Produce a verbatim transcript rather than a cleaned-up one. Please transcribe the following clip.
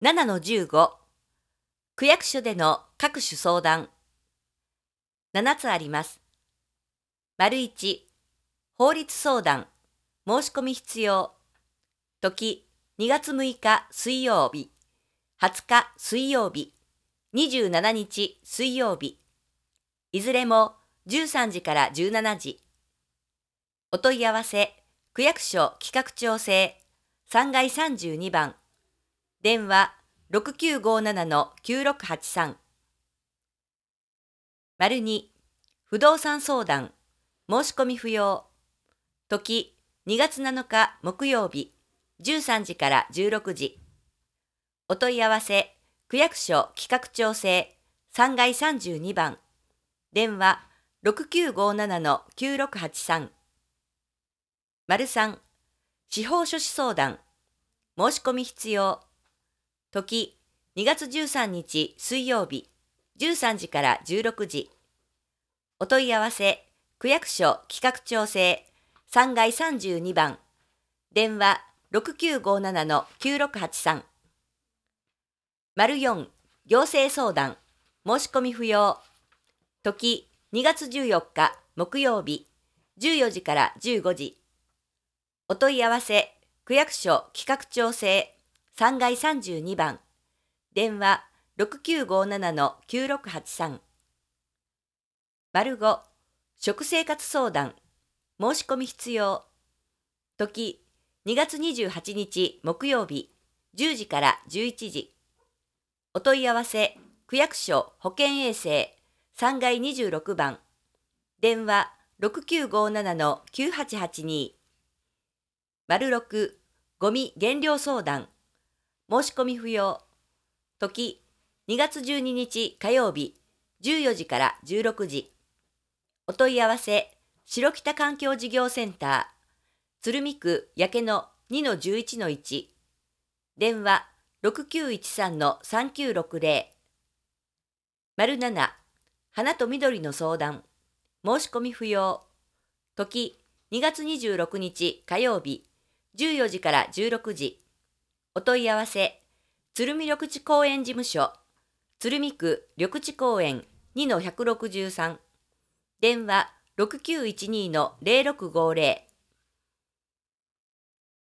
ななのじゅうご、区役所での各種相談。ななつあります。丸いち、法律相談、申し込み必要。時、にがつむいか水曜日、はつか水曜日、にじゅうしちにち水曜日。いずれもじゅうさんじからじゅうしちじ。お問い合わせ、区役所企画調整、さんがいさんじゅうにばん。電話ろくきゅうごななのきゅうろくはちさん。丸に、不動産相談、申し込み不要。時、にがつなのか木曜日、じゅうさんじからじゅうろくじ。お問い合わせ、区役所企画調整、さんがいさんじゅうにばん。電話ろくきゅうごななのきゅうろくはちさん。丸さん、司法書士相談、申し込み必要。時、にがつじゅうさんにち水曜日、じゅうさんじからじゅうろくじ。お問い合わせ、区役所企画調整、さんがいさんじゅうにばん。電話ろくきゅうごななのきゅうろくはちさん。丸よん、行政相談、申し込み不要。時、にがつじゅうよっか木曜日、じゅうよじからじゅうごじ。お問い合わせ、区役所企画調整、さんがいさんじゅうにばん。電話ろくきゅうごななのきゅうろくはちさん。丸ご、食生活相談、申し込み必要。時、にがつにじゅうはちにち木曜日、じゅうじからじゅういちじ。お問い合わせ、区役所保健衛生、さんがいにじゅうろくばん。電話ろくきゅうごななのきゅうはちはちに。丸ろく、ゴミ減量相談、申し込み不要。時、にがつじゅうににち火曜日、じゅうよじからじゅうろくじ。お問い合わせ、白北環境事業センター、鶴見区焼野 にのじゅういちのいち。電話ろくきゅういちさんのさんきゅうろくぜろ。丸なな、花と緑の相談、申し込み不要。時、にがつにじゅうろくにち火曜日、じゅうよじからじゅうろくじ。お問い合わせ、鶴見緑地公園事務所、鶴見区緑地公園 にのひゃくろくじゅうさん。電話ろくきゅういちにのぜろろくごぜろ。